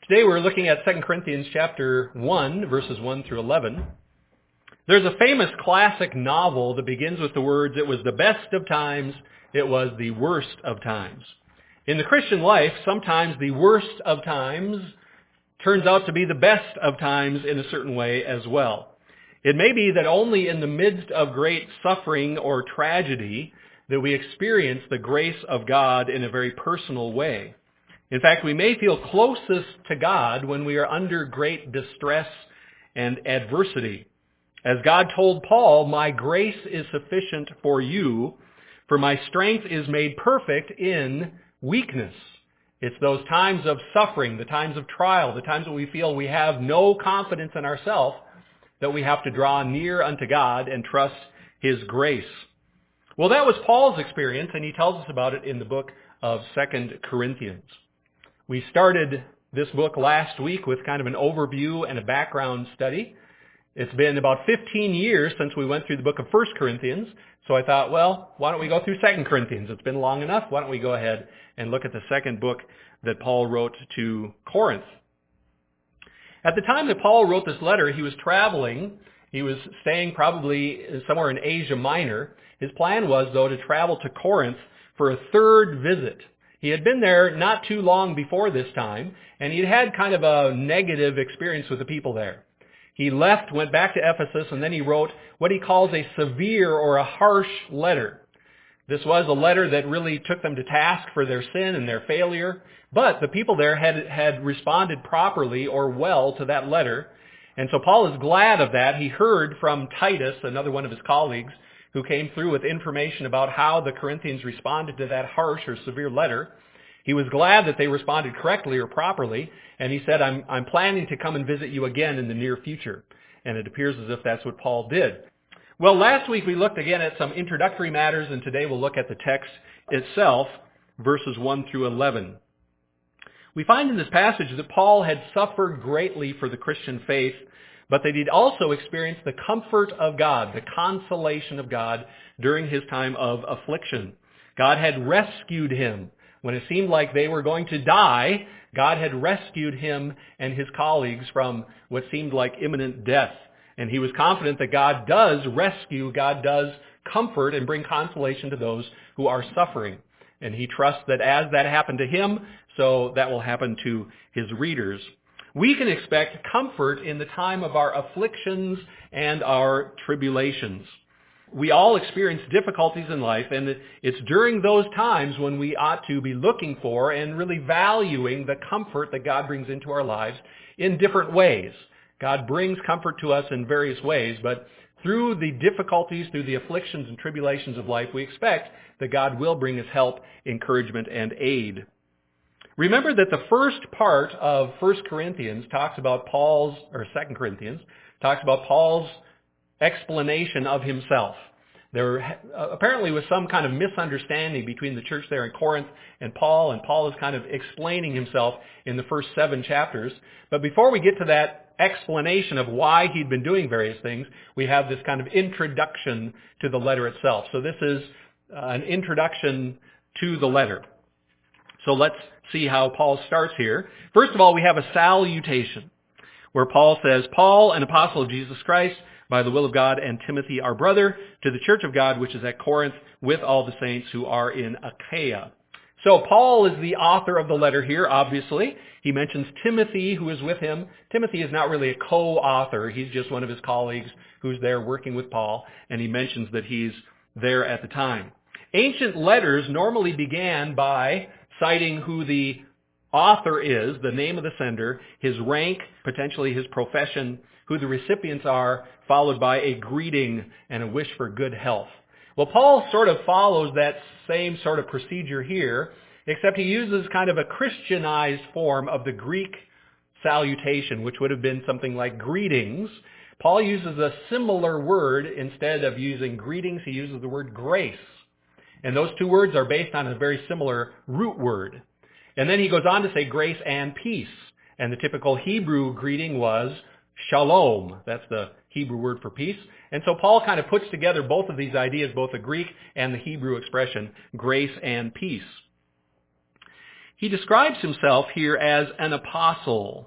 Today we're looking at 2 Corinthians chapter 1, verses 1 through 11. There's a famous classic novel that begins with the words, "It was the best of times, it was the worst of times." In the Christian life, sometimes the worst of times turns out to be the best of times in a certain way as well. It may be that only in the midst of great suffering or tragedy that we experience the grace of God in a very personal way. In fact, we may feel closest to God when we are under great distress and adversity. As God told Paul, "My grace is sufficient for you, for my strength is made perfect in weakness." It's those times of suffering, the times of trial, the times that we feel we have no confidence in ourselves, that we have to draw near unto God and trust His grace. Well, that was Paul's experience, and he tells us about it in the book of 2 Corinthians. We started this book last week with kind of an overview and a background study. It's been about 15 years since we went through the book of 1 Corinthians, so I thought, well, why don't we go through 2 Corinthians? It's been long enough. Why don't we go ahead and look at the second book that Paul wrote to Corinth? At the time that Paul wrote this letter, he was traveling. He was staying probably somewhere in Asia Minor. His plan was, though, to travel to Corinth for a third visit. He had been there not too long before this time, and he'd had kind of a negative experience with the people there. He left, went back to Ephesus, and then he wrote what he calls a severe or a harsh letter. This was a letter that really took them to task for their sin and their failure, but the people there had responded properly or well to that letter, and so Paul is glad of that. He heard from Titus, another one of his colleagues, who came through with information about how the Corinthians responded to that harsh or severe letter. He was glad that they responded correctly or properly, and he said, I'm planning to come and visit you again in the near future. And it appears as if that's what Paul did. Well, last week we looked again at some introductory matters, and today we'll look at the text itself, verses 1 through 11. We find in this passage that Paul had suffered greatly for the Christian faith, but that he'd also experienced the comfort of God, the consolation of God during his time of affliction. God had rescued him. When it seemed like they were going to die, God had rescued him and his colleagues from what seemed like imminent death. And he was confident that God does rescue, God does comfort and bring consolation to those who are suffering. And he trusts that as that happened to him, so that will happen to his readers. We can expect comfort in the time of our afflictions and our tribulations. We all experience difficulties in life, and it's during those times when we ought to be looking for and really valuing the comfort that God brings into our lives in different ways. God brings comfort to us in various ways, but through the difficulties, through the afflictions and tribulations of life, we expect that God will bring us help, encouragement, and aid. Remember that the first part of 1 Corinthians talks about 2 Corinthians talks about Paul's explanation of himself. There apparently was some kind of misunderstanding between the church there in Corinth and Paul is kind of explaining himself in the first 7 chapters. But before we get to that explanation of why he'd been doing various things, we have this kind of introduction to the letter itself. So this is an introduction to the letter. So let's see how Paul starts here. First of all, we have a salutation where Paul says, "Paul, an apostle of Jesus Christ, by the will of God, and Timothy, our brother, to the church of God, which is at Corinth, with all the saints who are in Achaia." So Paul is the author of the letter here, obviously. He mentions Timothy, who is with him. Timothy is not really a co-author. He's just one of his colleagues who's there working with Paul, and he mentions that he's there at the time. Ancient letters normally began by citing who the author is, the name of the sender, his rank, potentially his profession, who the recipients are, followed by a greeting and a wish for good health. Well, Paul sort of follows that same sort of procedure here, except he uses kind of a Christianized form of the Greek salutation, which would have been something like greetings. Paul uses a similar word. Instead of using greetings, he uses the word grace. And those two words are based on a very similar root word. And then he goes on to say grace and peace. And the typical Hebrew greeting was shalom. That's the Hebrew word for peace. And so Paul kind of puts together both of these ideas, both the Greek and the Hebrew expression, grace and peace. He describes himself here as an apostle.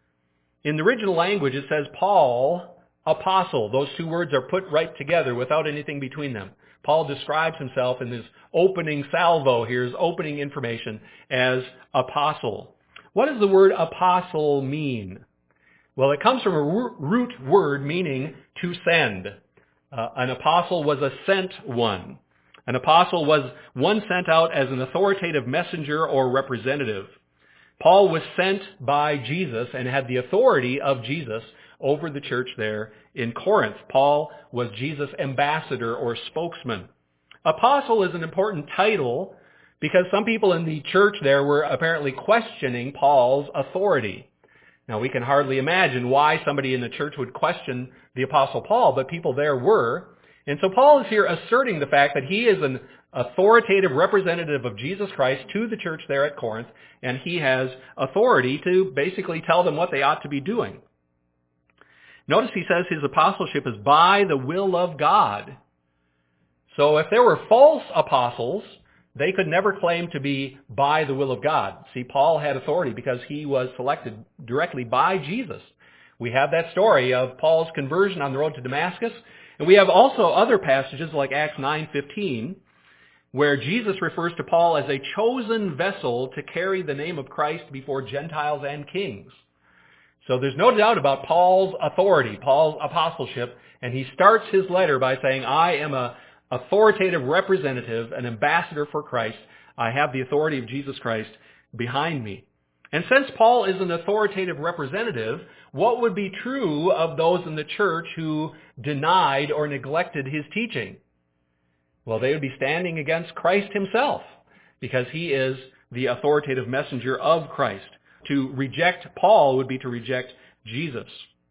In the original language, it says Paul, apostle. Those two words are put right together without anything between them. Paul describes himself in this opening salvo here, his opening information, as apostle. What does the word apostle mean? Well, it comes from a root word meaning to send. An apostle was a sent one. An apostle was one sent out as an authoritative messenger or representative. Paul was sent by Jesus and had the authority of Jesus over the church there in Corinth. Paul was Jesus' ambassador or spokesman. Apostle is an important title because some people in the church there were apparently questioning Paul's authority. Now, we can hardly imagine why somebody in the church would question the Apostle Paul, but people there were. And so Paul is here asserting the fact that he is an authoritative representative of Jesus Christ to the church there at Corinth, and he has authority to basically tell them what they ought to be doing. Notice he says his apostleship is by the will of God. So if there were false apostles, they could never claim to be by the will of God. See, Paul had authority because he was selected directly by Jesus. We have that story of Paul's conversion on the road to Damascus. And we have also other passages like Acts 9:15, where Jesus refers to Paul as a chosen vessel to carry the name of Christ before Gentiles and kings. So there's no doubt about Paul's authority, Paul's apostleship, and he starts his letter by saying, I am an authoritative representative, an ambassador for Christ. I have the authority of Jesus Christ behind me. And since Paul is an authoritative representative, what would be true of those in the church who denied or neglected his teaching? Well, they would be standing against Christ himself, because he is the authoritative messenger of Christ. To reject Paul would be to reject Jesus.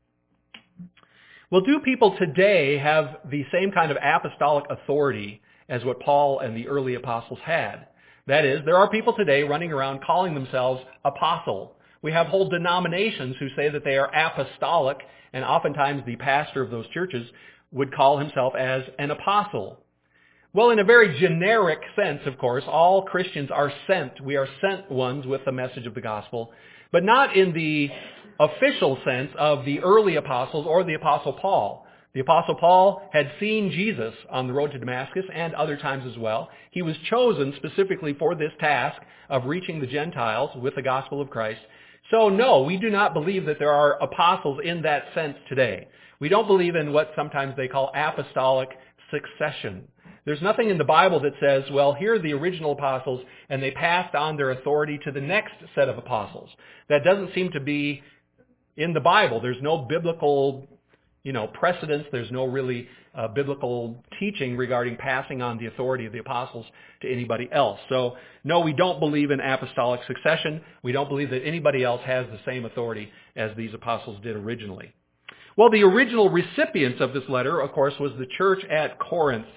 Well, do people today have the same kind of apostolic authority as what Paul and the early apostles had? That is, there are people today running around calling themselves apostle. We have whole denominations who say that they are apostolic, and oftentimes the pastor of those churches would call himself as an apostle. Well, in a very generic sense, of course, all Christians are sent. We are sent ones with the message of the gospel, but not in the official sense of the early apostles or the Apostle Paul. The Apostle Paul had seen Jesus on the road to Damascus and other times as well. He was chosen specifically for this task of reaching the Gentiles with the gospel of Christ. So no, we do not believe that there are apostles in that sense today. We don't believe in what sometimes they call apostolic succession. There's nothing in the Bible that says, well, here are the original apostles, and they passed on their authority to the next set of apostles. That doesn't seem to be in the Bible. There's no biblical precedence. There's no really biblical teaching regarding passing on the authority of the apostles to anybody else. So, no, we don't believe in apostolic succession. We don't believe that anybody else has the same authority as these apostles did originally. Well, the original recipients of this letter, of course, was the church at Corinth.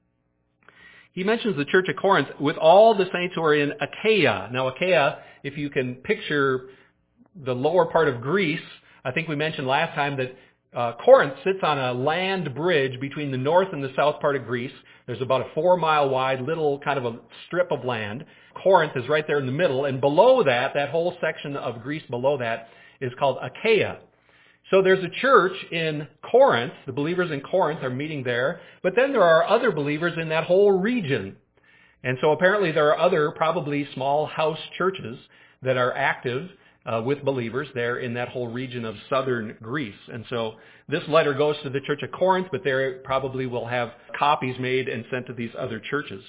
He mentions the church at Corinth with all the saints who are in Achaia. Now, Achaia, if you can picture the lower part of Greece, I think we mentioned last time that Corinth sits on a land bridge between the north and the south part of Greece. There's about a 4-mile wide little kind of a strip of land. Corinth is right there in the middle, and below that whole section of Greece below that is called Achaia. So there's a church in Corinth. The believers in Corinth are meeting there, but then there are other believers in that whole region. And so apparently there are other probably small house churches that are active with believers there in that whole region of southern Greece. And so this letter goes to the church at Corinth, but they probably will have copies made and sent to these other churches.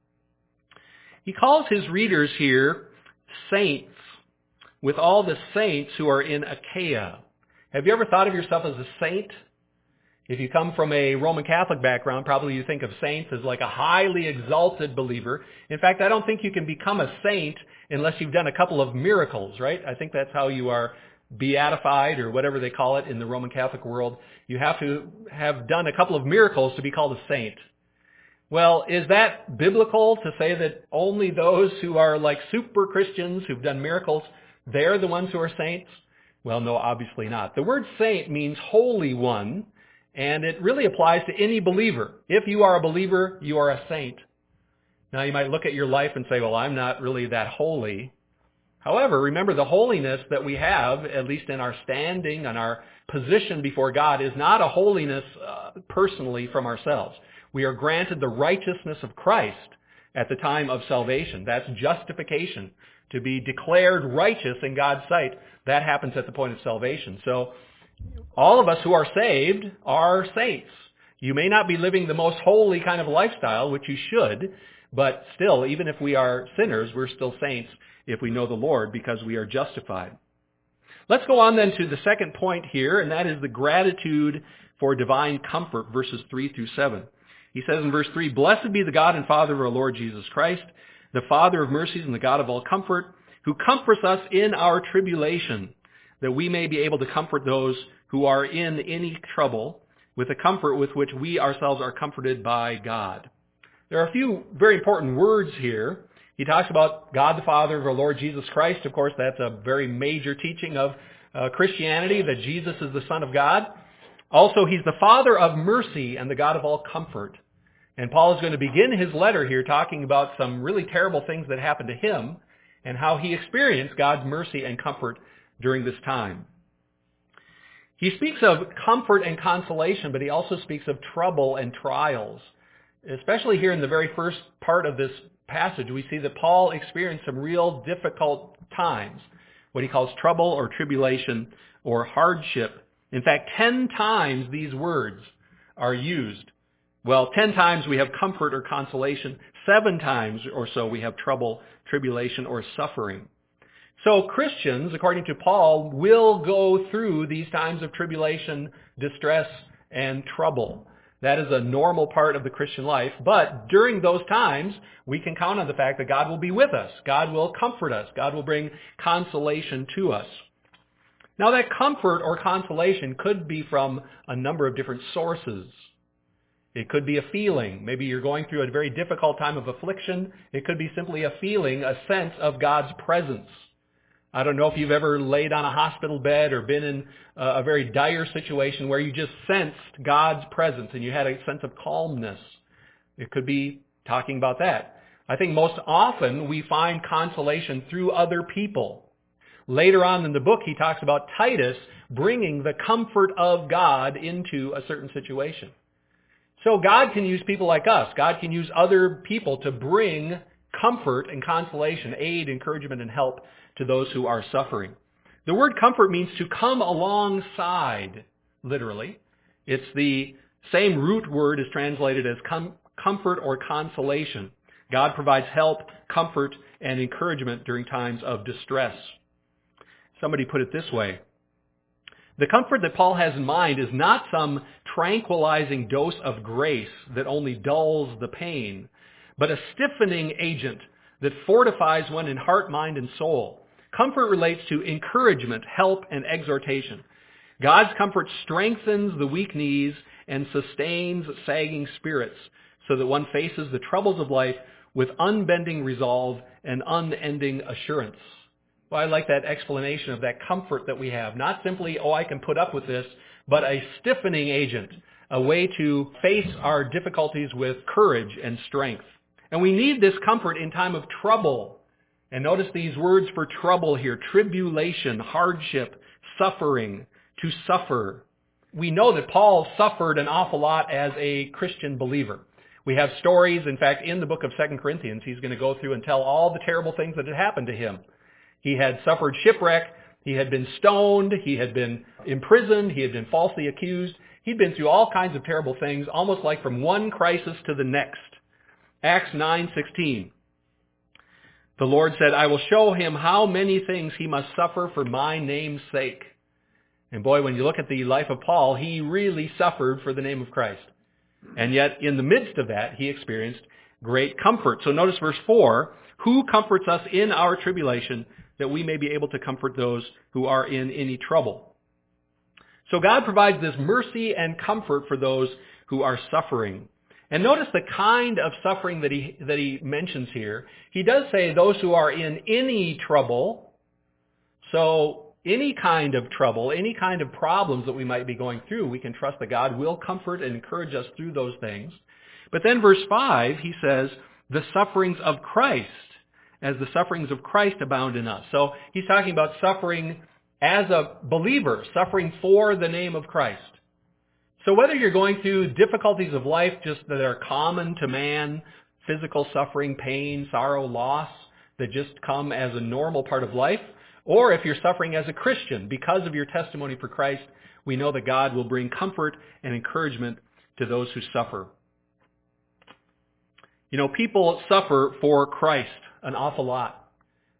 He calls his readers here saints, with all the saints who are in Achaia. Have you ever thought of yourself as a saint? If you come from a Roman Catholic background, probably you think of saints as like a highly exalted believer. In fact, I don't think you can become a saint unless you've done a couple of miracles, right? I think that's how you are beatified, or whatever they call it in the Roman Catholic world. You have to have done a couple of miracles to be called a saint. Well, is that biblical to say that only those who are like super Christians who've done miracles, they're the ones who are saints? Well, no, obviously not. The word saint means holy one, and it really applies to any believer. If you are a believer, you are a saint. Now, you might look at your life and say, well, I'm not really that holy. However, remember the holiness that we have, at least in our standing and our position before God, is not a holiness personally from ourselves. We are granted the righteousness of Christ at the time of salvation. That's justification. To be declared righteous in God's sight, that happens at the point of salvation. So all of us who are saved are saints. You may not be living the most holy kind of lifestyle, which you should, but still, even if we are sinners, we're still saints if we know the Lord because we are justified. Let's go on then to the second point here, and that is the gratitude for divine comfort, verses 3 through 7. He says in verse 3, "Blessed be the God and Father of our Lord Jesus Christ, the Father of mercies and the God of all comfort, who comforts us in our tribulation, that we may be able to comfort those who are in any trouble with the comfort with which we ourselves are comforted by God." There are a few very important words here. He talks about God the Father of our Lord Jesus Christ. Of course, that's a very major teaching of Christianity, that Jesus is the Son of God. Also, he's the Father of mercy and the God of all comfort. And Paul is going to begin his letter here talking about some really terrible things that happened to him and how he experienced God's mercy and comfort during this time. He speaks of comfort and consolation, but he also speaks of trouble and trials. Especially here in the very first part of this passage, we see that Paul experienced some real difficult times, what he calls trouble or tribulation or hardship. In fact, 10 times these words are used. Well, 10 times we have comfort or consolation. 7 times or so we have trouble, tribulation, or suffering. So Christians, according to Paul, will go through these times of tribulation, distress, and trouble. That is a normal part of the Christian life. But during those times, we can count on the fact that God will be with us. God will comfort us. God will bring consolation to us. Now that comfort or consolation could be from a number of different sources. It could be a feeling. Maybe you're going through a very difficult time of affliction. It could be simply a feeling, a sense of God's presence. I don't know if you've ever laid on a hospital bed or been in a very dire situation where you just sensed God's presence and you had a sense of calmness. It could be talking about that. I think most often we find consolation through other people. Later on in the book, he talks about Titus bringing the comfort of God into a certain situation. So God can use people like us. God can use other people to bring comfort and consolation, aid, encouragement, and help to those who are suffering. The word comfort means to come alongside, literally. It's the same root word as translated as comfort or consolation. God provides help, comfort, and encouragement during times of distress. Somebody put it this way: the comfort that Paul has in mind is not some tranquilizing dose of grace that only dulls the pain, but a stiffening agent that fortifies one in heart, mind, and soul. Comfort relates to encouragement, help, and exhortation. God's comfort strengthens the weak knees and sustains sagging spirits so that one faces the troubles of life with unbending resolve and unending assurance. Well, I like that explanation of that comfort that we have. Not simply, I can put up with this, but a stiffening agent, a way to face our difficulties with courage and strength. And we need this comfort in time of trouble. And notice these words for trouble here: tribulation, hardship, suffering, to suffer. We know that Paul suffered an awful lot as a Christian believer. We have stories, in fact, in the book of 2 Corinthians. He's going to go through and tell all the terrible things that had happened to him. He had suffered shipwreck. He had been stoned. He had been imprisoned. He had been falsely accused. He'd been through all kinds of terrible things, almost like from one crisis to the next. Acts 9:16. The Lord said, "I will show him how many things he must suffer for my name's sake." And boy, when you look at the life of Paul, he really suffered for the name of Christ. And yet, in the midst of that, he experienced great comfort. So notice verse 4, who comforts us in our tribulation, that we may be able to comfort those who are in any trouble. So God provides this mercy and comfort for those who are suffering. And notice the kind of suffering that he mentions here. He does say those who are in any trouble. So any kind of trouble, any kind of problems that we might be going through, we can trust that God will comfort and encourage us through those things. But then verse 5, he says, the sufferings of Christ, as the sufferings of Christ abound in us. So he's talking about suffering as a believer, suffering for the name of Christ. So whether you're going through difficulties of life just that are common to man, physical suffering, pain, sorrow, loss, that just come as a normal part of life, or if you're suffering as a Christian because of your testimony for Christ, we know that God will bring comfort and encouragement to those who suffer. You know, people suffer for Christ an awful lot.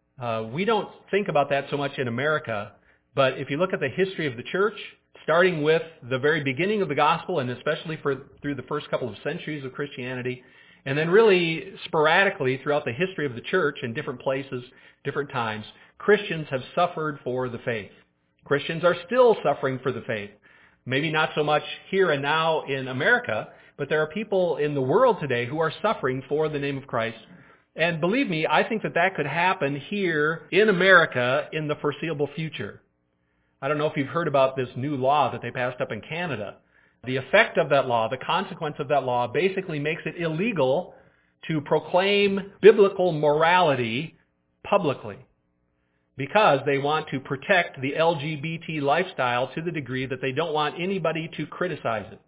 We don't think about that so much in America, but if you look at the history of the church, starting with the very beginning of the gospel and especially through the first couple of centuries of Christianity, and then really sporadically throughout the history of the church in different places, different times, Christians have suffered for the faith. Christians are still suffering for the faith. Maybe not so much here and now in America, but there are people in the world today who are suffering for the name of Christ. And believe me, I think that could happen here in America in the foreseeable future. I don't know if you've heard about this new law that they passed up in Canada. The effect of that law, the consequence of that law, basically makes it illegal to proclaim biblical morality publicly because they want to protect the LGBT lifestyle to the degree that they don't want anybody to criticize it.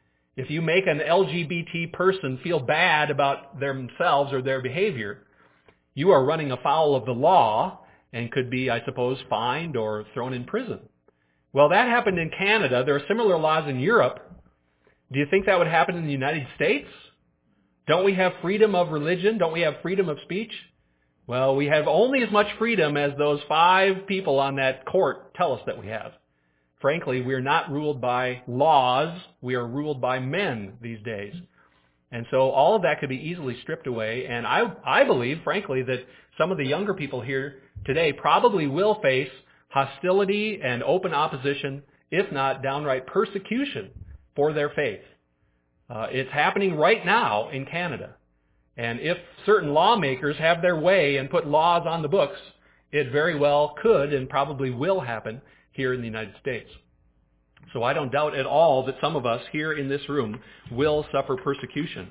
If you make an LGBT person feel bad about themselves or their behavior, you are running afoul of the law and could be, I suppose, fined or thrown in prison. Well, that happened in Canada. There are similar laws in Europe. Do you think that would happen in the United States? Don't we have freedom of religion? Don't we have freedom of speech? Well, we have only as much freedom as those 5 people on that court tell us that we have. Frankly, we are not ruled by laws. We are ruled by men these days. And so all of that could be easily stripped away. And I believe, frankly, that some of the younger people here today probably will face hostility and open opposition, if not downright persecution for their faith. It's happening right now in Canada. And if certain lawmakers have their way and put laws on the books, it very well could and probably will happen here in the United States. So I don't doubt at all that some of us here in this room will suffer persecution.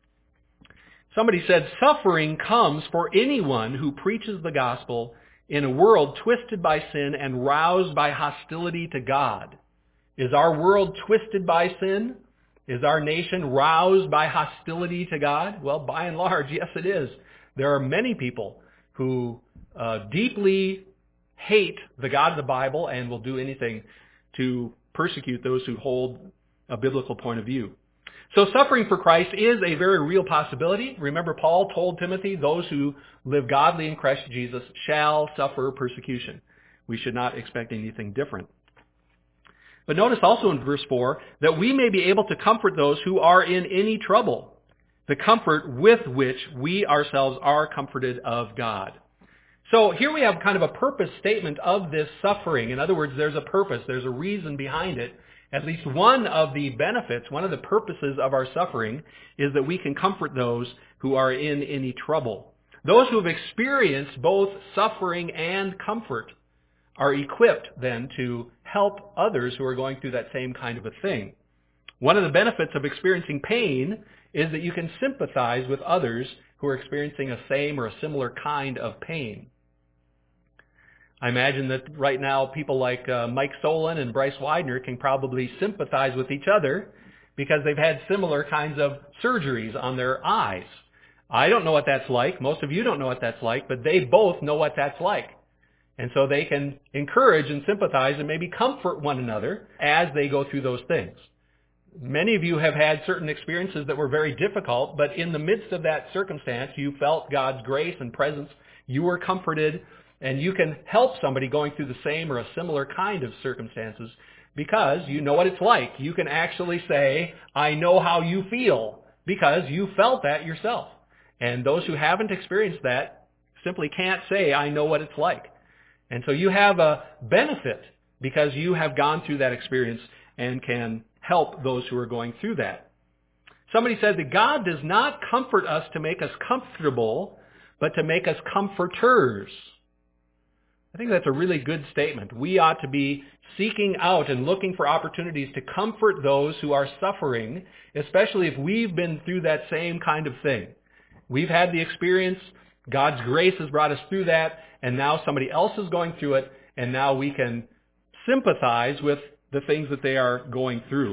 Somebody said, suffering comes for anyone who preaches the gospel in a world twisted by sin and roused by hostility to God. Is our world twisted by sin? Is our nation roused by hostility to God? Well, by and large, yes, it is. There are many people who deeply hate the God of the Bible and will do anything to persecute those who hold a biblical point of view. So suffering for Christ is a very real possibility. Remember, Paul told Timothy, those who live godly in Christ Jesus shall suffer persecution. We should not expect anything different. But notice also in verse 4 that we may be able to comfort those who are in any trouble, the comfort with which we ourselves are comforted of God. So here we have kind of a purpose statement of this suffering. In other words, there's a purpose, there's a reason behind it. At least one of the benefits, one of the purposes of our suffering is that we can comfort those who are in any trouble. Those who have experienced both suffering and comfort are equipped then to help others who are going through that same kind of a thing. One of the benefits of experiencing pain is that you can sympathize with others who are experiencing a same or a similar kind of pain. I imagine that right now people like Mike Solon and Bryce Widener can probably sympathize with each other because they've had similar kinds of surgeries on their eyes. I don't know what that's like. Most of you don't know what that's like, but they both know what that's like. And so they can encourage and sympathize and maybe comfort one another as they go through those things. Many of you have had certain experiences that were very difficult, but in the midst of that circumstance, you felt God's grace and presence. You were comforted, and you can help somebody going through the same or a similar kind of circumstances because you know what it's like. You can actually say, I know how you feel, because you felt that yourself. And those who haven't experienced that simply can't say, I know what it's like. And so you have a benefit because you have gone through that experience and can help those who are going through that. Somebody said that God does not comfort us to make us comfortable, but to make us comforters. I think that's a really good statement. We ought to be seeking out and looking for opportunities to comfort those who are suffering, especially if we've been through that same kind of thing. We've had the experience God's grace has brought us through that, and now somebody else is going through it, and now we can sympathize with the things that they are going through.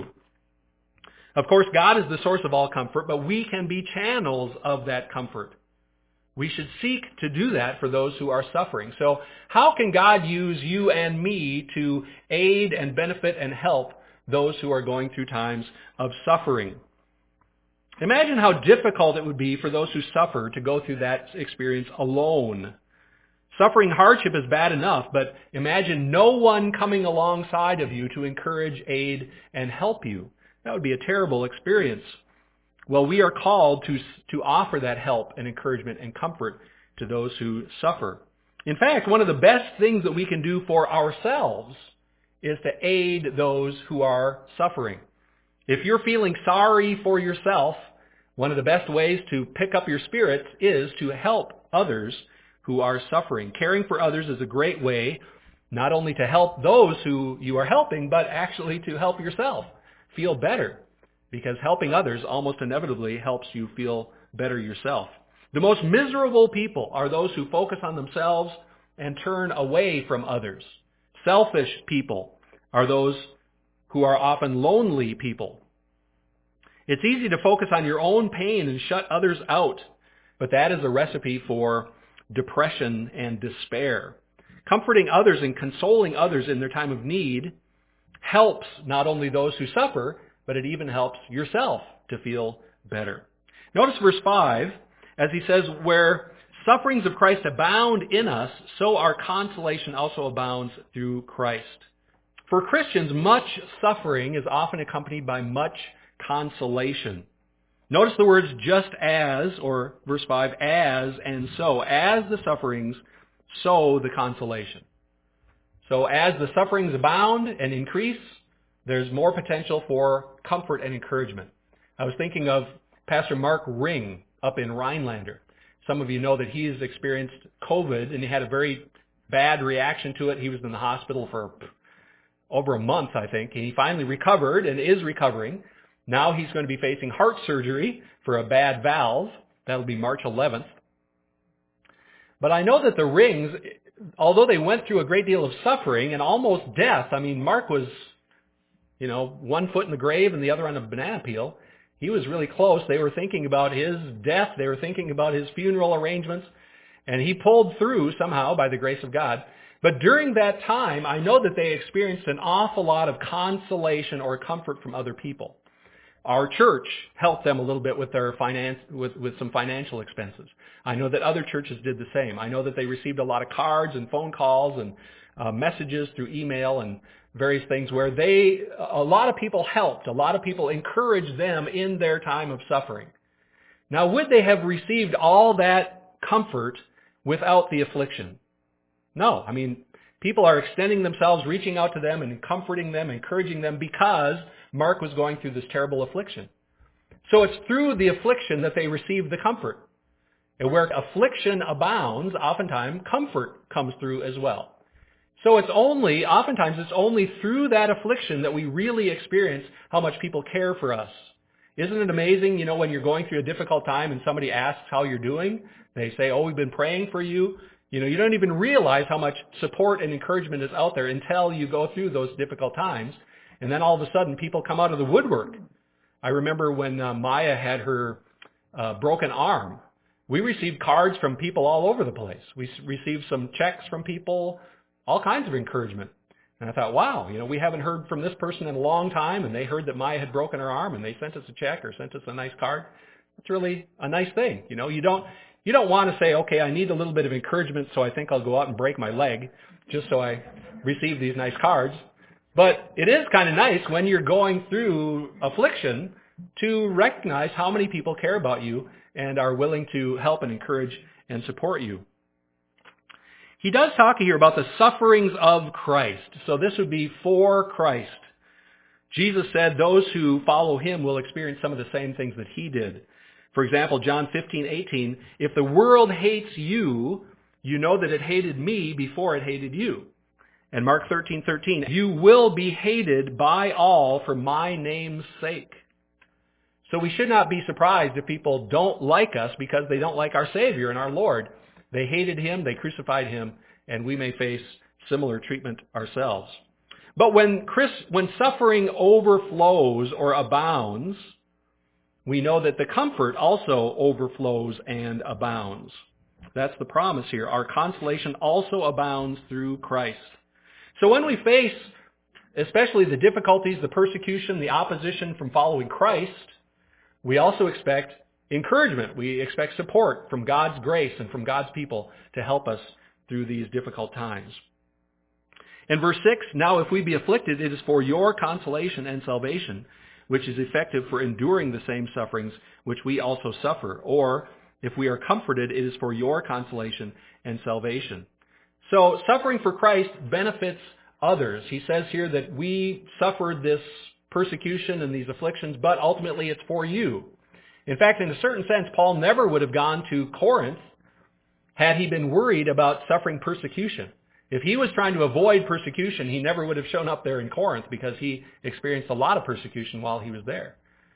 Of course, God is the source of all comfort, but we can be channels of that comfort. We should seek to do that for those who are suffering. So how can God use you and me to aid and benefit and help those who are going through times of suffering? Imagine how difficult it would be for those who suffer to go through that experience alone. Suffering hardship is bad enough, but imagine no one coming alongside of you to encourage, aid, and help you. That would be a terrible experience. Well, we are called to offer that help and encouragement and comfort to those who suffer. In fact, one of the best things that we can do for ourselves is to aid those who are suffering. If you're feeling sorry for yourself, one of the best ways to pick up your spirits is to help others who are suffering. Caring for others is a great way not only to help those who you are helping, but actually to help yourself feel better, because helping others almost inevitably helps you feel better yourself. The most miserable people are those who focus on themselves and turn away from others. Selfish people are those who are often lonely people. It's easy to focus on your own pain and shut others out, but that is a recipe for depression and despair. Comforting others and consoling others in their time of need helps not only those who suffer, but it even helps yourself to feel better. Notice verse 5, as he says, where sufferings of Christ abound in us, so our consolation also abounds through Christ. For Christians, much suffering is often accompanied by much consolation. Notice the words just as, or verse 5, as and so. As the sufferings, so the consolation. So as the sufferings abound and increase, there's more potential for comfort and encouragement. I was thinking of Pastor Mark Ring up in Rhinelander. Some of you know that he's experienced COVID, and he had a very bad reaction to it. He was in the hospital for over a month, I think, and he finally recovered and is recovering. Now he's going to be facing heart surgery for a bad valve. That'll be March 11th. But I know that the Rings, although they went through a great deal of suffering and almost death, I mean, Mark was, one foot in the grave and the other on a banana peel. He was really close. They were thinking about his death. They were thinking about his funeral arrangements. And he pulled through somehow by the grace of God. But during that time, I know that they experienced an awful lot of consolation or comfort from other people. Our church helped them a little bit with their with some financial expenses. I know that other churches did the same. I know that they received a lot of cards and phone calls and messages through email and various things where a lot of people helped. A lot of people encouraged them in their time of suffering. Now, would they have received all that comfort without the affliction? No. I mean, people are extending themselves, reaching out to them and comforting them, encouraging them because Mark was going through this terrible affliction. So it's through the affliction that they receive the comfort. And where affliction abounds, oftentimes comfort comes through as well. So oftentimes it's only through that affliction that we really experience how much people care for us. Isn't it amazing, when you're going through a difficult time and somebody asks how you're doing, they say, we've been praying for you. You don't even realize how much support and encouragement is out there until you go through those difficult times. And then all of a sudden, people come out of the woodwork. I remember when Maya had her broken arm. We received cards from people all over the place. We received some checks from people, all kinds of encouragement. And I thought, wow, we haven't heard from this person in a long time, and they heard that Maya had broken her arm, and they sent us a check or sent us a nice card. It's really a nice thing. You don't want to say, okay, I need a little bit of encouragement, so I think I'll go out and break my leg just so I receive these nice cards. But it is kind of nice when you're going through affliction to recognize how many people care about you and are willing to help and encourage and support you. He does talk here about the sufferings of Christ. So this would be for Christ. Jesus said those who follow him will experience some of the same things that he did. For example, John 15:18, if the world hates you, you know that it hated me before it hated you. And Mark 13:13, you will be hated by all for my name's sake. So we should not be surprised if people don't like us because they don't like our Savior and our Lord. They hated him, they crucified him, and we may face similar treatment ourselves. But when suffering overflows or abounds, we know that the comfort also overflows and abounds. That's the promise here. Our consolation also abounds through Christ. So when we face especially the difficulties, the persecution, the opposition from following Christ, we also expect encouragement. We expect support from God's grace and from God's people to help us through these difficult times. In verse 6, now if we be afflicted, it is for your consolation and salvation, which is effective for enduring the same sufferings which we also suffer. Or, if we are comforted, it is for your consolation and salvation. So, suffering for Christ benefits others. He says here that we suffered this persecution and these afflictions, but ultimately it's for you. In fact, in a certain sense, Paul never would have gone to Corinth had he been worried about suffering persecution. If he was trying to avoid persecution, he never would have shown up there in Corinth because he experienced a lot of persecution while he was there.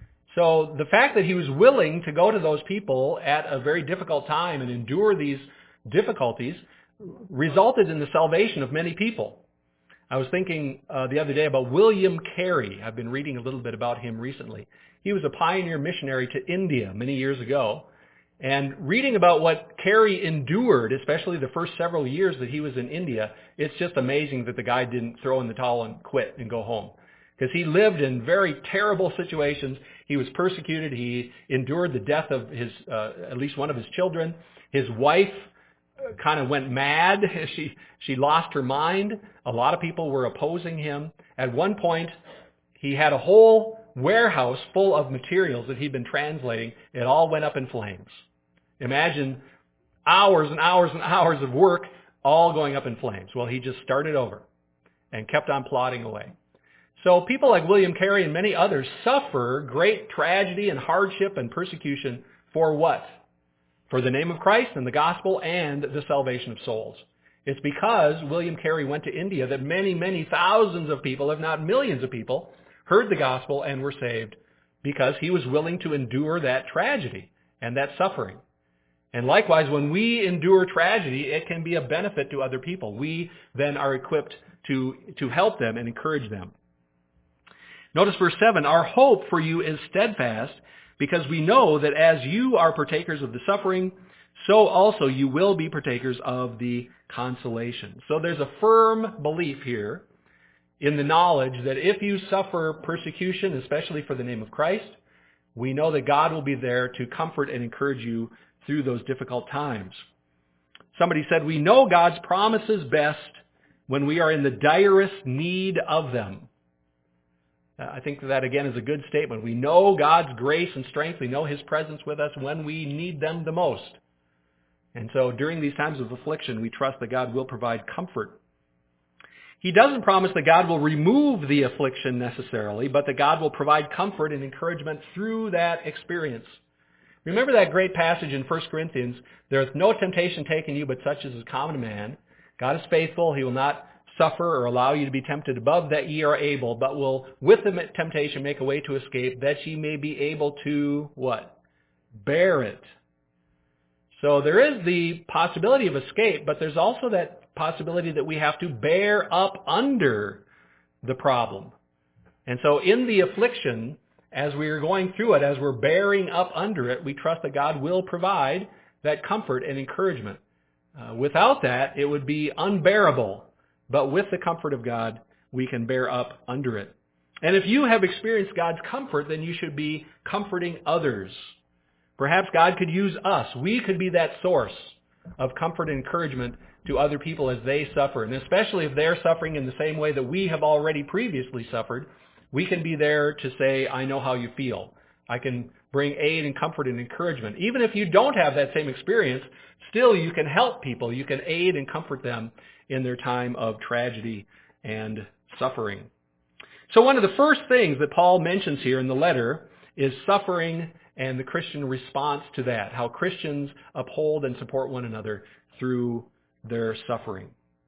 So the fact that he was willing to go to those people at a very difficult time and endure these difficulties resulted in the salvation of many people. I was thinking the other day about William Carey. I've been reading a little bit about him recently. He was a pioneer missionary to India many years ago. And reading about what Carey endured, especially the first several years that he was in India, it's just amazing that the guy didn't throw in the towel and quit and go home. Because he lived in very terrible situations. He was persecuted. He endured the death of his at least one of his children. His wife kind of went mad. She lost her mind. A lot of people were opposing him. At one point, he had a whole warehouse full of materials that he'd been translating. It all went up in flames. Imagine hours and hours and hours of work all going up in flames. Well, he just started over and kept on plodding away. So people like William Carey and many others suffer great tragedy and hardship and persecution for what? For the name of Christ and the gospel and the salvation of souls. It's because William Carey went to India that many, many thousands of people, if not millions of people, heard the gospel and were saved because he was willing to endure that tragedy and that suffering. And likewise, when we endure tragedy, it can be a benefit to other people. We then are equipped to help them and encourage them. Notice verse 7, our hope for you is steadfast because we know that as you are partakers of the suffering, so also you will be partakers of the consolation. So there's a firm belief here in the knowledge that if you suffer persecution, especially for the name of Christ, we know that God will be there to comfort and encourage you through those difficult times. Somebody said, we know God's promises best when we are in the direst need of them. I think that, again, is a good statement. We know God's grace and strength. We know his presence with us when we need them the most. And so during these times of affliction, we trust that God will provide comfort. He doesn't promise that God will remove the affliction necessarily, but that God will provide comfort and encouragement through that experience. Remember that great passage in 1 Corinthians, there is no temptation taken you but such as is common to man. God is faithful. He will not suffer or allow you to be tempted above that ye are able, but will with the temptation make a way to escape, that ye may be able to, what? Bear it. So there is the possibility of escape, but there's also that possibility that we have to bear up under the problem. And so in the affliction, as we are going through it, as we're bearing up under it, we trust that God will provide that comfort and encouragement. Without that, it would be unbearable. But with the comfort of God, we can bear up under it. And if you have experienced God's comfort, then you should be comforting others. Perhaps God could use us. We could be that source of comfort and encouragement to other people as they suffer. And especially if they're suffering in the same way that we have already previously suffered, we can be there to say, I know how you feel. I can bring aid and comfort and encouragement. Even if you don't have that same experience, still you can help people. You can aid and comfort them in their time of tragedy and suffering. So one of the first things that Paul mentions here in the letter is suffering and the Christian response to that, how Christians uphold and support one another through their suffering.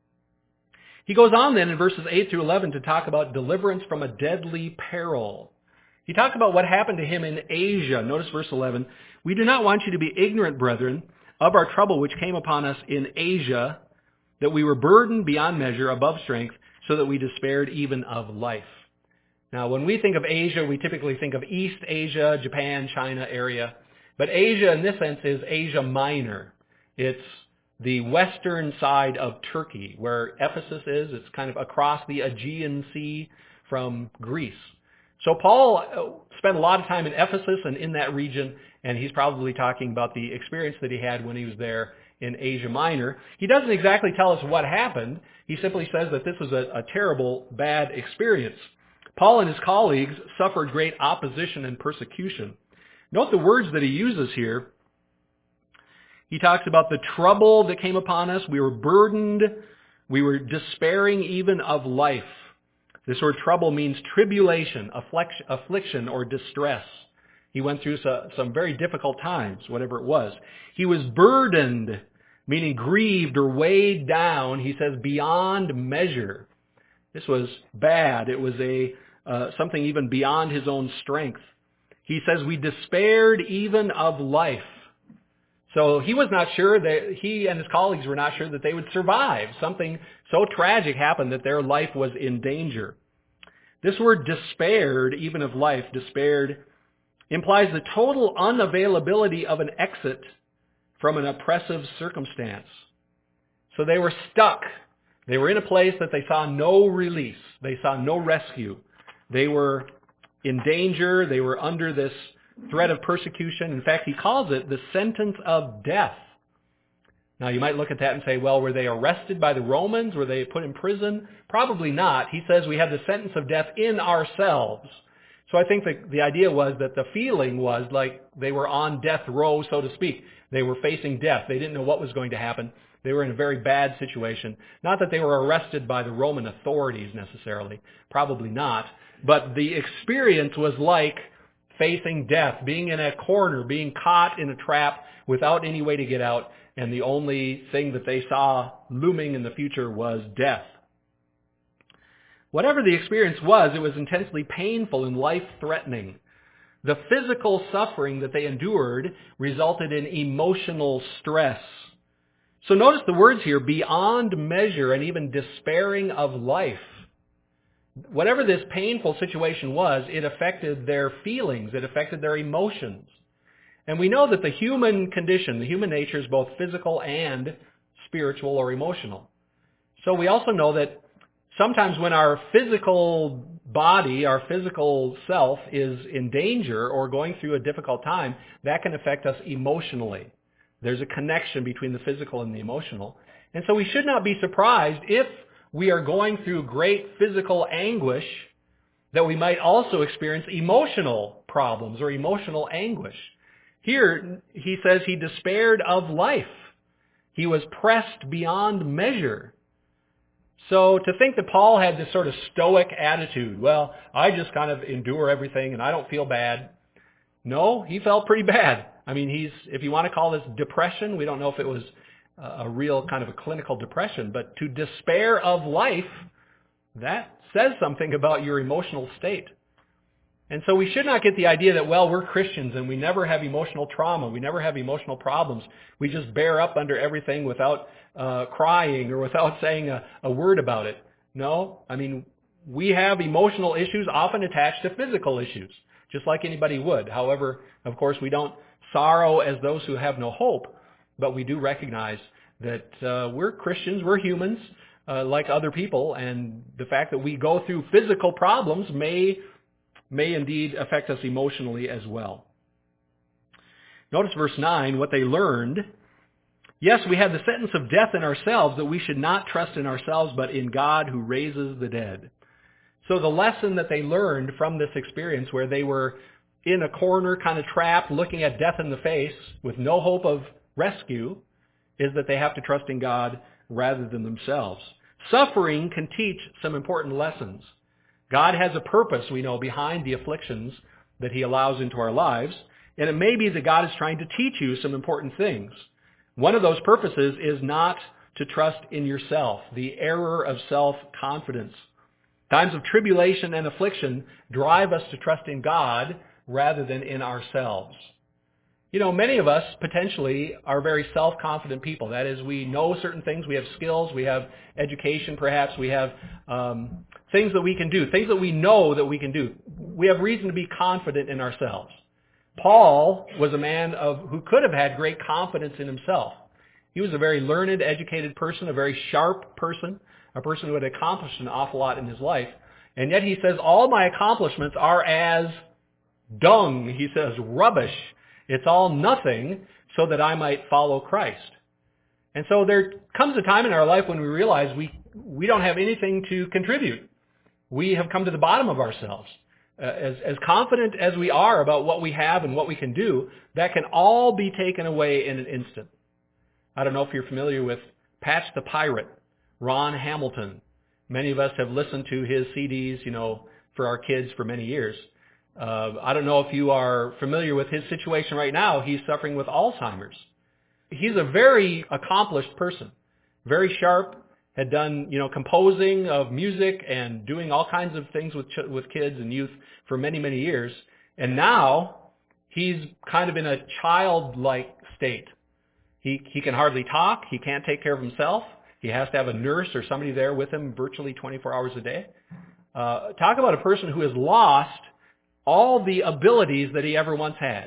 He goes on then in verses 8 through 11 to talk about deliverance from a deadly peril. He talked about what happened to him in Asia. Notice verse 11. We do not want you to be ignorant, brethren, of our trouble which came upon us in Asia, that we were burdened beyond measure, above strength, so that we despaired even of life. Now, when we think of Asia, we typically think of East Asia, Japan, China area. But Asia, in this sense, is Asia Minor. It's the western side of Turkey, where Ephesus is. It's kind of across the Aegean Sea from Greece. So Paul spent a lot of time in Ephesus and in that region, and he's probably talking about the experience that he had when he was there in Asia Minor. He doesn't exactly tell us what happened. He simply says that this was a terrible, bad experience. Paul and his colleagues suffered great opposition and persecution. Note the words that he uses here. He talks about the trouble that came upon us. We were burdened. We were despairing even of life. This word trouble means tribulation, affliction, or distress. He went through some very difficult times, whatever it was. He was burdened, meaning grieved or weighed down. He says beyond measure. This was bad. It was something even beyond his own strength. He says we despaired even of life. So he was not sure that he and his colleagues were not sure that they would survive. Something so tragic happened that their life was in danger. This word despaired even of life, despaired, implies the total unavailability of an exit from an oppressive circumstance. So they were stuck. They were in a place that they saw no release. They saw no rescue. They were in danger. They were under this threat of persecution. In fact, he calls it the sentence of death. Now, you might look at that and say, well, were they arrested by the Romans? Were they put in prison? Probably not. He says we have the sentence of death in ourselves. So I think the idea was that the feeling was like they were on death row, so to speak. They were facing death. They didn't know what was going to happen. They were in a very bad situation. Not that they were arrested by the Roman authorities necessarily. Probably not. But the experience was like facing death, being in a corner, being caught in a trap without any way to get out. And the only thing that they saw looming in the future was death. Whatever the experience was, it was intensely painful and life-threatening. The physical suffering that they endured resulted in emotional stress. So notice the words here, beyond measure and even despairing of life. Whatever this painful situation was, it affected their feelings. It affected their emotions. And we know that the human condition, the human nature is both physical and spiritual or emotional. So we also know that sometimes when our physical body, our physical self is in danger or going through a difficult time, that can affect us emotionally. There's a connection between the physical and the emotional. And so we should not be surprised if we are going through great physical anguish that we might also experience emotional problems or emotional anguish. Here, he says he despaired of life. He was pressed beyond measure. So to think that Paul had this sort of stoic attitude, well, I just kind of endure everything and I don't feel bad. No, he felt pretty bad. I mean, if you want to call this depression, we don't know if it was a real kind of a clinical depression, but to despair of life, that says something about your emotional state. And so we should not get the idea that, well, we're Christians and we never have emotional trauma, we never have emotional problems. We just bear up under everything without crying or without saying a word about it. No, I mean, we have emotional issues often attached to physical issues, just like anybody would. However, of course, we don't sorrow as those who have no hope, but we do recognize that we're Christians, we're humans like other people, and the fact that we go through physical problems may indeed affect us emotionally as well. Notice verse 9, what they learned. Yes, we have the sentence of death in ourselves, that we should not trust in ourselves, but in God who raises the dead. So the lesson that they learned from this experience where they were in a corner, kind of trapped, looking at death in the face with no hope of rescue, is that they have to trust in God rather than themselves. Suffering can teach some important lessons. God has a purpose, we know, behind the afflictions that he allows into our lives, and it may be that God is trying to teach you some important things. One of those purposes is not to trust in yourself, the error of self-confidence. Times of tribulation and affliction drive us to trust in God rather than in ourselves. Many of us potentially are very self-confident people. That is, we know certain things, we have skills, we have education perhaps, we have things that we can do, things that we know that we can do. We have reason to be confident in ourselves. Paul was a man who could have had great confidence in himself. He was a very learned, educated person, a very sharp person, a person who had accomplished an awful lot in his life. And yet he says, all my accomplishments are as dung. He says, rubbish. It's all nothing so that I might follow Christ. And so there comes a time in our life when we realize we don't have anything to contribute. We have come to the bottom of ourselves. As confident as we are about what we have and what we can do, that can all be taken away in an instant. I don't know if you're familiar with Patch the Pirate, Ron Hamilton. Many of us have listened to his CDs, for our kids for many years. I don't know if you are familiar with his situation right now. He's suffering with Alzheimer's. He's a very accomplished person, very sharp, had done, composing of music and doing all kinds of things with kids and youth for many, many years. And now he's kind of in a childlike state. He can hardly talk. He can't take care of himself. He has to have a nurse or somebody there with him virtually 24 hours a day. Talk about a person who has lost all the abilities that he ever once had.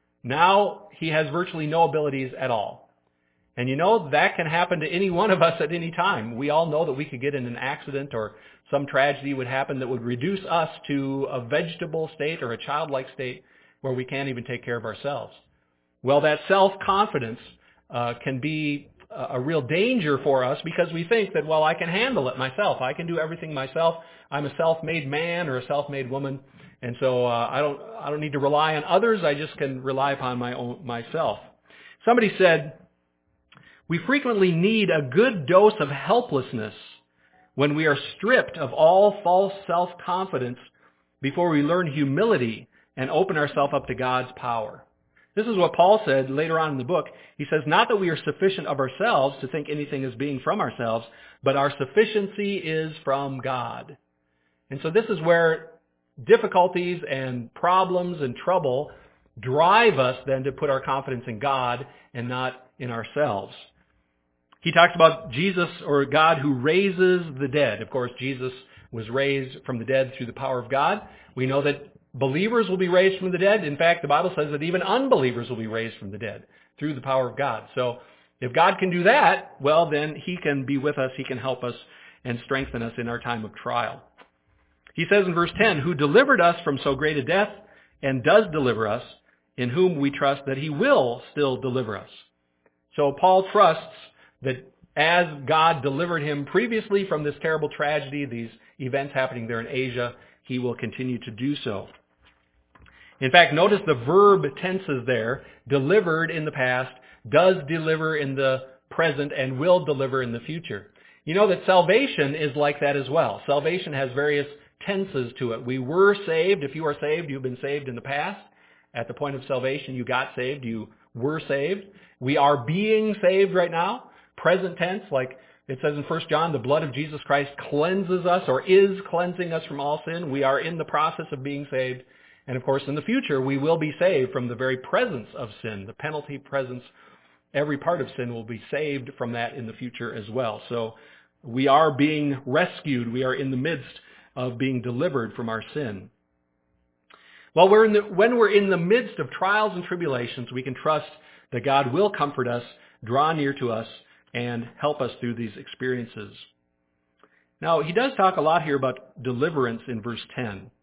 Now he has virtually no abilities at all. And that can happen to any one of us at any time. We all know that we could get in an accident or some tragedy would happen that would reduce us to a vegetable state or a childlike state where we can't even take care of ourselves. Well, that self-confidence can be a real danger for us because we think that, I can handle it myself. I can do everything myself. I'm a self-made man or a self-made woman. And so I don't need to rely on others. I just can rely upon myself. Somebody said, we frequently need a good dose of helplessness when we are stripped of all false self-confidence before we learn humility and open ourselves up to God's power. This is what Paul said later on in the book. He says, not that we are sufficient of ourselves to think anything is being from ourselves, but our sufficiency is from God. And so this is where difficulties and problems and trouble drive us then to put our confidence in God and not in ourselves. He talks about Jesus or God who raises the dead. Of course, Jesus was raised from the dead through the power of God. We know that believers will be raised from the dead. In fact, the Bible says that even unbelievers will be raised from the dead through the power of God. So if God can do that, then he can be with us, he can help us and strengthen us in our time of trial. He says in verse 10, who delivered us from so great a death and does deliver us, in whom we trust that he will still deliver us. So Paul trusts that as God delivered him previously from this terrible tragedy, these events happening there in Asia, he will continue to do so. In fact, notice the verb tenses there, delivered in the past, does deliver in the present, and will deliver in the future. You know that salvation is like that as well. Salvation has various tenses to it. We were saved. If you are saved, you've been saved in the past. At the point of salvation, you got saved, you were saved. We are being saved right now. Present tense, like it says in 1 John, the blood of Jesus Christ cleanses us or is cleansing us from all sin. We are in the process of being saved. And of course, in the future, we will be saved from the very presence of sin, the penalty presence. Every part of sin will be saved from that in the future as well. So we are being rescued. We are in the midst of being delivered from our sin. Well, when we're in the midst of trials and tribulations, we can trust that God will comfort us, draw near to us, and help us through these experiences. Now, he does talk a lot here about deliverance in verse 10.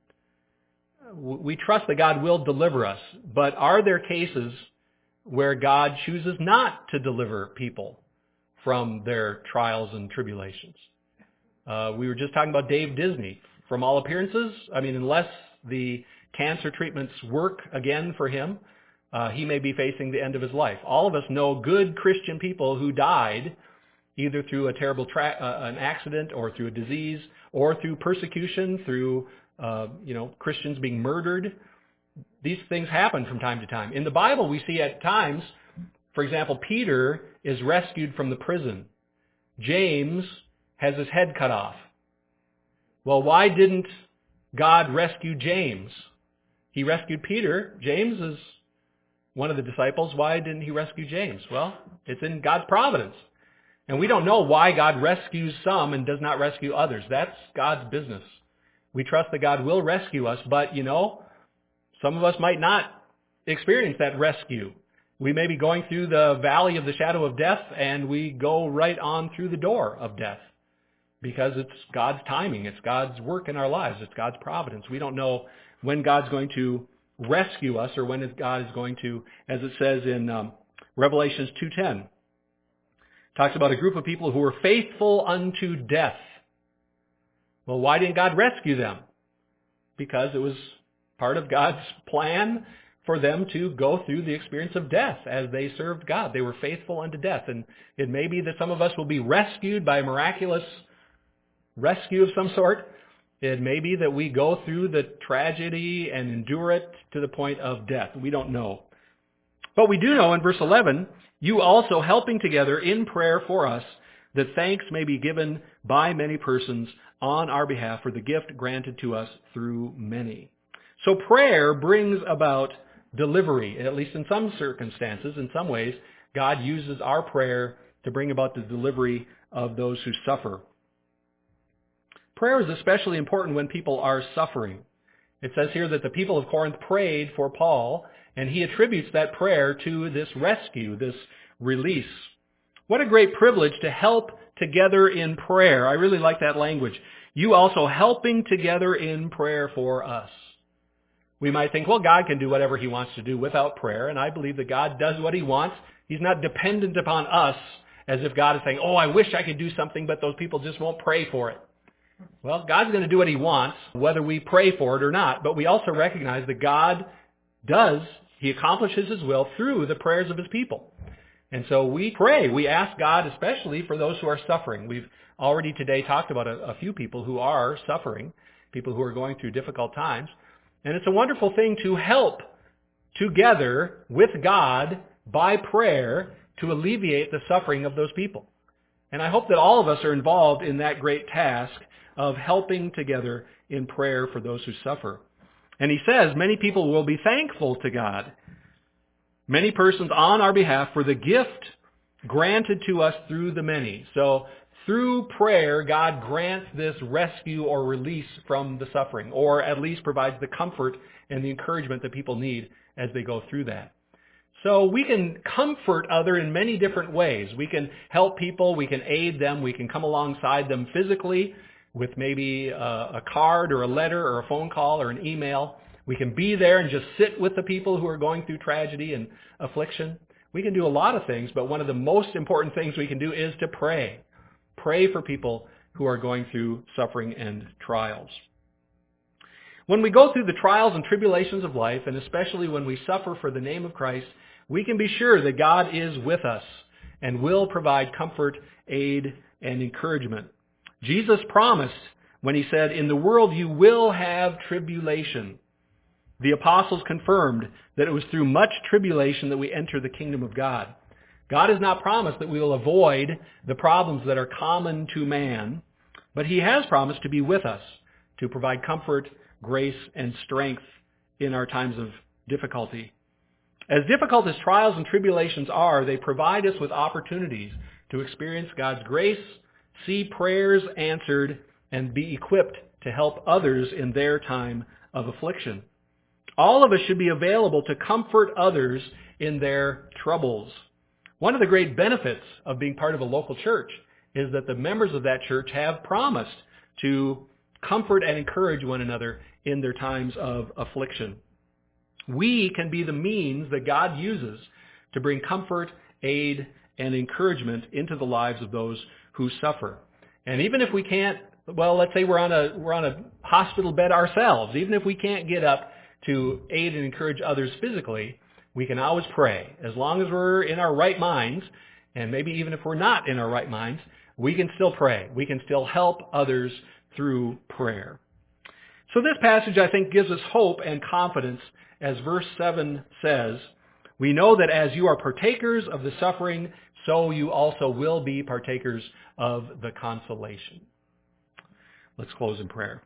We trust that God will deliver us, but are there cases where God chooses not to deliver people from their trials and tribulations? We were just talking about Dave Disney. From all appearances, unless the cancer treatments work again for him, he may be facing the end of his life. All of us know good Christian people who died either through a terrible an accident or through a disease or through persecution, through Christians being murdered. These things happen from time to time. In the Bible, we see at times, for example, Peter is rescued from the prison. James has his head cut off. Well, why didn't God rescue James? He rescued Peter. James is one of the disciples, why didn't he rescue James? Well, it's in God's providence. And we don't know why God rescues some and does not rescue others. That's God's business. We trust that God will rescue us, but some of us might not experience that rescue. We may be going through the valley of the shadow of death, and we go right on through the door of death because it's God's timing. It's God's work in our lives. It's God's providence. We don't know when God's going to rescue us or when God is going to, as it says in Revelations 2:10, talks about a group of people who were faithful unto death. Well, why didn't God rescue them? Because it was part of God's plan for them to go through the experience of death as they served God. They were faithful unto death. And it may be that some of us will be rescued by a miraculous rescue of some sort. It may be that we go through the tragedy and endure it to the point of death. We don't know. But we do know in verse 11, you also helping together in prayer for us, that thanks may be given by many persons on our behalf for the gift granted to us through many. So prayer brings about delivery, at least in some circumstances. In some ways, God uses our prayer to bring about the delivery of those who suffer. Prayer is especially important when people are suffering. It says here that the people of Corinth prayed for Paul, and he attributes that prayer to this rescue, this release. What a great privilege to help together in prayer. I really like that language. You also helping together in prayer for us. We might think, well, God can do whatever he wants to do without prayer, and I believe that God does what he wants. He's not dependent upon us as if God is saying, oh, I wish I could do something, but those people just won't pray for it. Well, God's going to do what he wants, whether we pray for it or not, but we also recognize that God he accomplishes his will through the prayers of his people. And so we pray. We ask God, especially for those who are suffering. We've already today talked about a few people who are suffering, people who are going through difficult times. And it's a wonderful thing to help together with God by prayer to alleviate the suffering of those people. And I hope that all of us are involved in that great task of helping together in prayer for those who suffer. And he says many people will be thankful to God, many persons on our behalf for the gift granted to us through the many. So through prayer, God grants this rescue or release from the suffering, or at least provides the comfort and the encouragement that people need as they go through that. So we can comfort others in many different ways. We can help people, we can aid them, we can come alongside them physically with maybe a card or a letter or a phone call or an email. We can be there and just sit with the people who are going through tragedy and affliction. We can do a lot of things, but one of the most important things we can do is to pray. Pray for people who are going through suffering and trials. When we go through the trials and tribulations of life, and especially when we suffer for the name of Christ, we can be sure that God is with us and will provide comfort, aid, and encouragement. Jesus promised when he said, in the world you will have tribulation. The apostles confirmed that it was through much tribulation that we enter the kingdom of God. God has not promised that we will avoid the problems that are common to man, but he has promised to be with us, to provide comfort, grace, and strength in our times of difficulty. As difficult as trials and tribulations are, they provide us with opportunities to experience God's grace, see prayers answered, and be equipped to help others in their time of affliction. All of us should be available to comfort others in their troubles. One of the great benefits of being part of a local church is that the members of that church have promised to comfort and encourage one another in their times of affliction. We can be the means that God uses to bring comfort, aid, and encouragement into the lives of those who suffer. And even if we can't, well, let's say we're on a hospital bed ourselves, even if we can't get up to aid and encourage others physically, we can always pray. As long as we're in our right minds, and maybe even if we're not in our right minds, we can still pray. We can still help others through prayer. So this passage, I think, gives us hope and confidence. As verse 7 says, we know that as you are partakers of the suffering, so you also will be partakers of the consolation. Let's close in prayer.